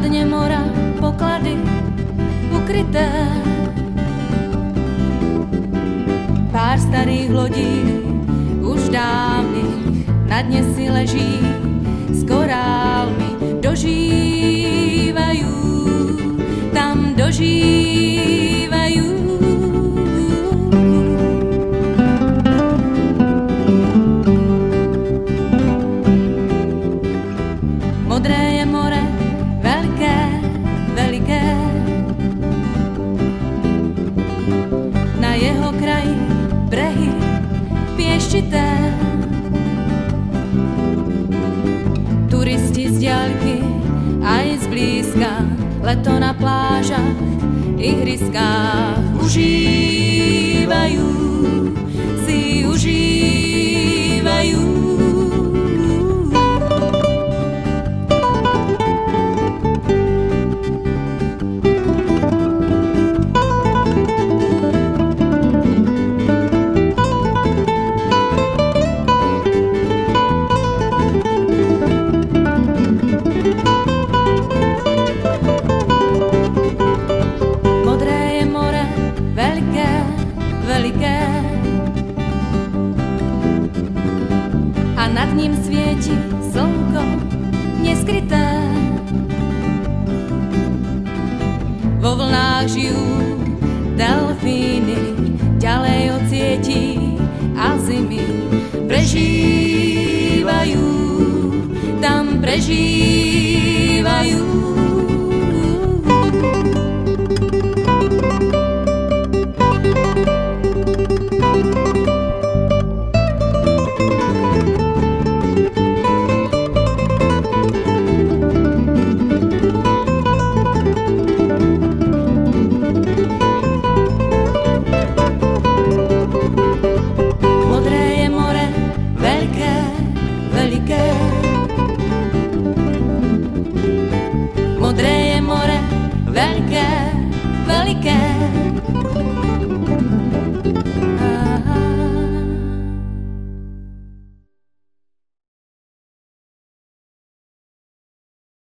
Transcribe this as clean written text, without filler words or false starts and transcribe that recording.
dne mora poklady ukryté. Pár starých lodí, už dávnych, na dne si leží, s korálmi dožívajú, tam dožívajú. Modré je more, veľké, veľké, na jeho kraji brehy pieščité. Turisti z diaľky aj z blízka, leto na plážach, ihriskách užívajú, si užívajú. Veľké a nad ním svieti slnko neskryté. Vo vlnách žijú delfíny, ďalej od sietí a zimy prežívajú, tam prežívajú.